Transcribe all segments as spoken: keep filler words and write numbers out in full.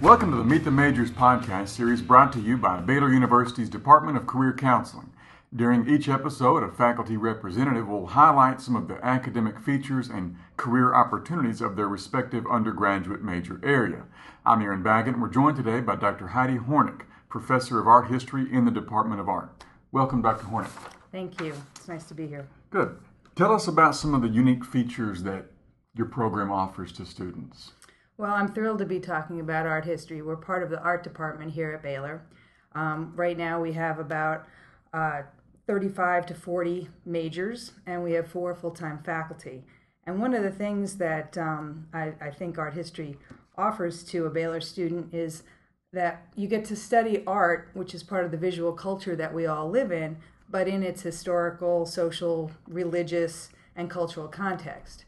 Welcome to the Meet the Majors podcast series brought to you by Baylor University's Department of Career Counseling. During each episode, a faculty representative will highlight some of the academic features and career opportunities of their respective undergraduate major area. I'm Aaron Baggett, and we're joined today by Doctor Heidi Hornick, Professor of Art History in the Department of Art. Welcome, Doctor Hornick. Thank you. It's nice to be here. Good. Tell us about some of the unique features that your program offers to students. Well, I'm thrilled to be talking about art history. We're part of the art department here at Baylor. Um, right now we have about uh, thirty-five to forty majors, and we have four full-time faculty. And one of the things that um, I, I think art history offers to a Baylor student is that you get to study art, which is part of the visual culture that we all live in, but in its historical, social, religious, and cultural context.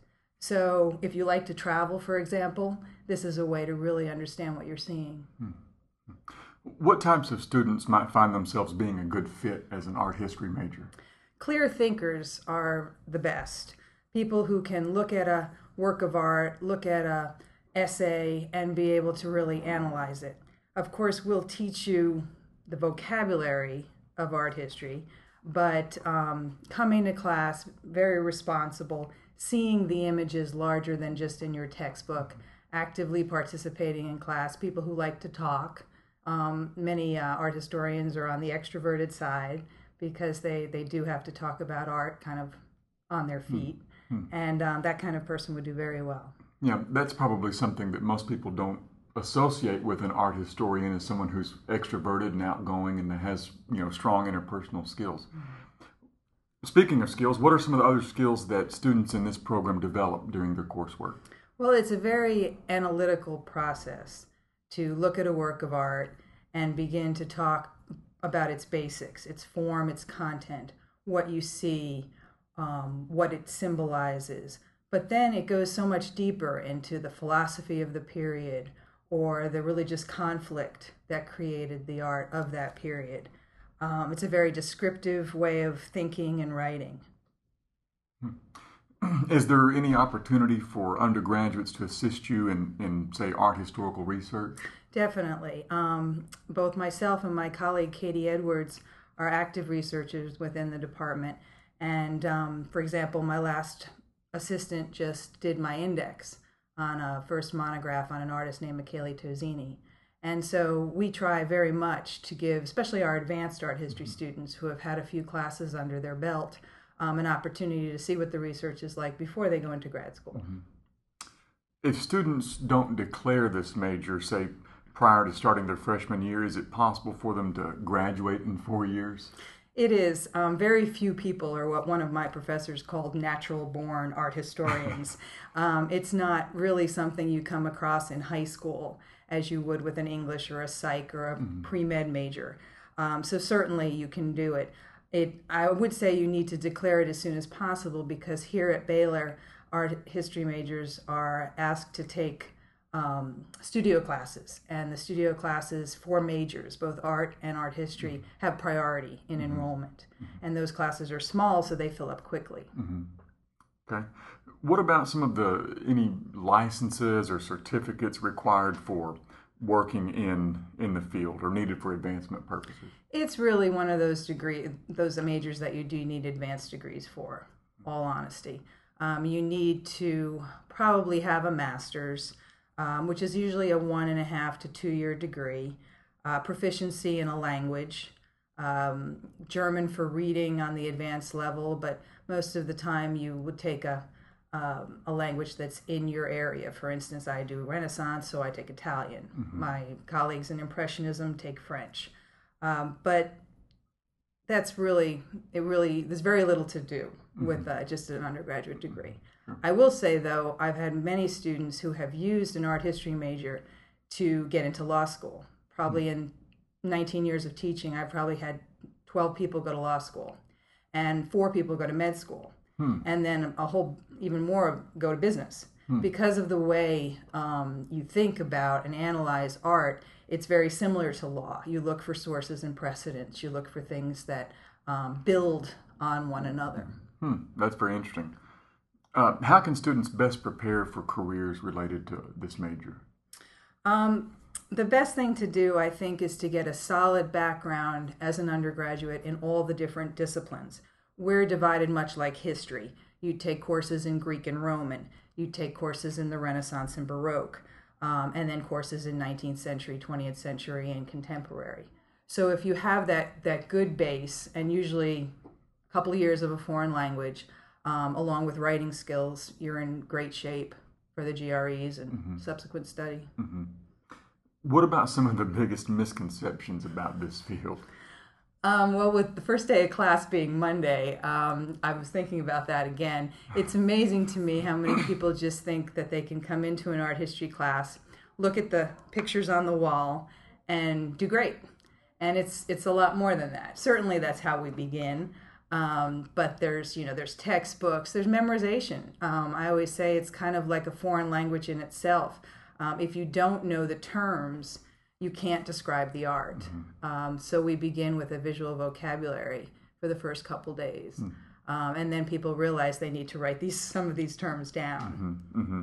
So if you like to travel, for example, this is a way to really understand what you're seeing. Hmm. What types of students might find themselves being a good fit as an art history major? Clear thinkers are the best. People who can look at a work of art, look at a essay, and be able to really analyze it. Of course, we'll teach you the vocabulary of art history, but um, coming to class very responsible, seeing the images larger than just in your textbook, actively participating in class, people who like to talk. Um, many uh, art historians are on the extroverted side because they, they do have to talk about art kind of on their feet, mm-hmm. and um, that kind of person would do very well. Yeah, that's probably something that most people don't associate with an art historian as someone who's extroverted and outgoing and that has, you know, strong interpersonal skills. Mm-hmm. Speaking of skills, what are some of the other skills that students in this program develop during their coursework? Well, it's a very analytical process to look at a work of art and begin to talk about its basics, its form, its content, what you see, um, what it symbolizes. But then it goes so much deeper into the philosophy of the period or the religious conflict that created the art of that period. Um, it's a very descriptive way of thinking and writing. Is there any opportunity for undergraduates to assist you in, in say, art historical research? Definitely. Um, both myself and my colleague Katie Edwards are active researchers within the department. And um, for example, my last assistant just did my index on a first monograph on an artist named Michele Tozzini. And so we try very much to give, especially our advanced art history students who have had a few classes under their belt, um, an opportunity to see what the research is like before they go into grad school. Mm-hmm. If students don't declare this major, say, prior to starting their freshman year, is it possible for them to graduate in four years? It is. Um, very few people are what one of my professors called natural-born art historians. um, it's not really something you come across in high school as you would with an English or a psych or a mm-hmm. pre-med major. Um, so certainly you can do it. It. I would say you need to declare it as soon as possible because here at Baylor, art history majors are asked to take um, studio classes. And the studio classes for majors, both art and art history, have priority in mm-hmm. enrollment. Mm-hmm. And those classes are small, so they fill up quickly. Mm-hmm. Okay. What about some of the, any licenses or certificates required for working in in the field or needed for advancement purposes? It's really one of those degree, those majors that you do need advanced degrees for, all honesty. Um, you need to probably have a master's, um, which is usually a one and a half to two year degree, uh, proficiency in a language, um, German for reading on the advanced level, but most of the time you would take a Um, a language that's in your area. For instance, I do Renaissance, so I take Italian. Mm-hmm. My colleagues in Impressionism take French. Um, but that's really, it really, there's very little to do mm-hmm. with uh, just an undergraduate degree. Mm-hmm. I will say, though, I've had many students who have used an art history major to get into law school. Probably mm-hmm. in nineteen years of teaching, I've probably had twelve people go to law school and four people go to med school. Hmm. And then a whole, even more, go to business. Hmm. Because of the way um, you think about and analyze art, it's very similar to law. You look for sources and precedents. You look for things that um, build on one another. Hmm. That's very interesting. Uh, how can students best prepare for careers related to this major? Um, the best thing to do, I think, is to get a solid background as an undergraduate in all the different disciplines. We're divided much like history. You take courses in Greek and Roman. You take courses in the Renaissance and Baroque, um, and then courses in nineteenth century, twentieth century, and contemporary. So if you have that, that good base, and usually a couple of years of a foreign language, um, along with writing skills, you're in great shape for the G R Es and mm-hmm. subsequent study. Mm-hmm. What about some of the biggest misconceptions about this field? Um, well, with the first day of class being Monday, um, I was thinking about that again. It's amazing to me how many people just think that they can come into an art history class, look at the pictures on the wall, and do great. And it's it's a lot more than that. Certainly that's how we begin. Um, but there's, you know, there's textbooks, there's memorization. Um, I always say it's kind of like a foreign language in itself. Um, if you don't know the terms, you can't describe the art. Mm-hmm. Um, so we begin with a visual vocabulary for the first couple days. Mm-hmm. Um, and then people realize they need to write these some of these terms down. Mm-hmm. Mm-hmm.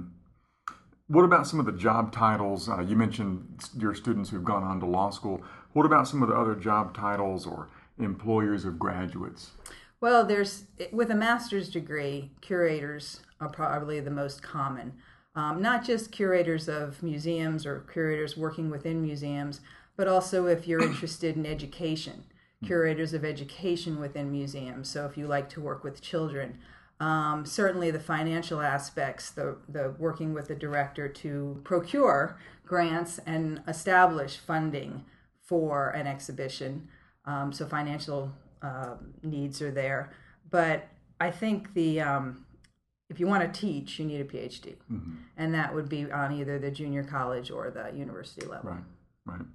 What about some of the job titles? Uh, you mentioned your students who've gone on to law school. What about some of the other job titles or employers of graduates? Well, there's with a master's degree, curators are probably the most common. Um, not just curators of museums or curators working within museums, but also if you're interested in education, curators of education within museums. So if you like to work with children, um, certainly the financial aspects, the, the working with the director to procure grants and establish funding for an exhibition. Um, so financial uh, needs are there. But I think the... Um, If you want to teach, you need a P H D, mm-hmm. and that would be on either the junior college or the university level. Right, right.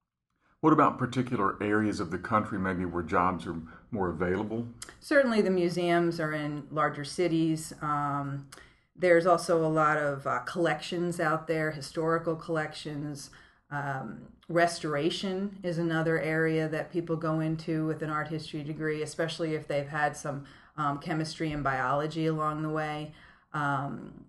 What about particular areas of the country, maybe where jobs are more available? Certainly the museums are in larger cities. Um, there's also a lot of uh, collections out there, historical collections. Um, restoration is another area that people go into with an art history degree, especially if they've had some um, chemistry and biology along the way. Um,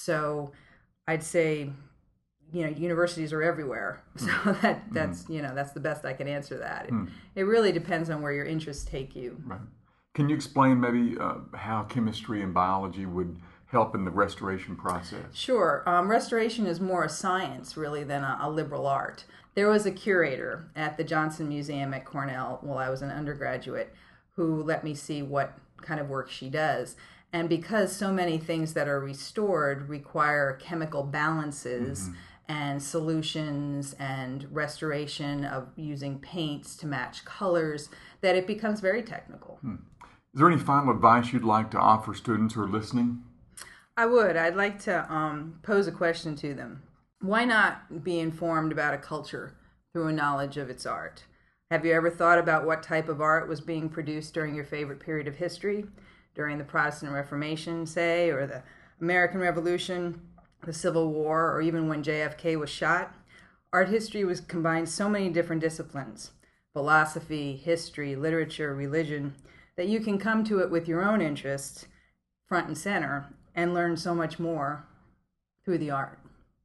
so I'd say, you know, universities are everywhere. So that that's mm. you know that's the best I can answer that. It, mm. it really depends on where your interests take you. Right. Can you explain maybe uh, how chemistry and biology would help in the restoration process? Sure. Um, restoration is more a science, really, than a, a liberal art. There was a curator at the Johnson Museum at Cornell while I was an undergraduate who let me see what kind of work she does. And because so many things that are restored require chemical balances mm-hmm. and solutions and restoration of using paints to match colors, that it becomes very technical. Hmm. Is there any final advice you'd like to offer students who are listening? I would. I'd like to um, pose a question to them. Why not be informed about a culture through a knowledge of its art? Have you ever thought about what type of art was being produced during your favorite period of history? During the Protestant Reformation, say, or the American Revolution, the Civil War, or even when J F K was shot? Art history was combined so many different disciplines, philosophy, history, literature, religion, that you can come to it with your own interests front and center and learn so much more through the art.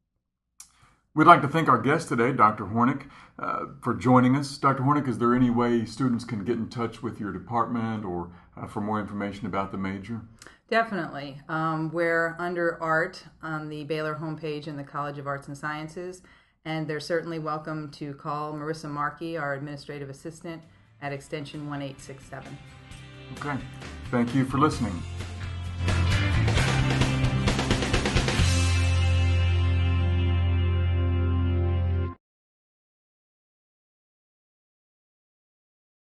We'd like to thank our guest today, Doctor Hornick, uh, for joining us. Doctor Hornick, is there any way students can get in touch with your department or uh, for more information about the major? Definitely. Um, we're under art on the Baylor homepage in the College of Arts and Sciences, and they're certainly welcome to call Marissa Markey, our administrative assistant, at extension one eight six seven. Okay. Thank you for listening.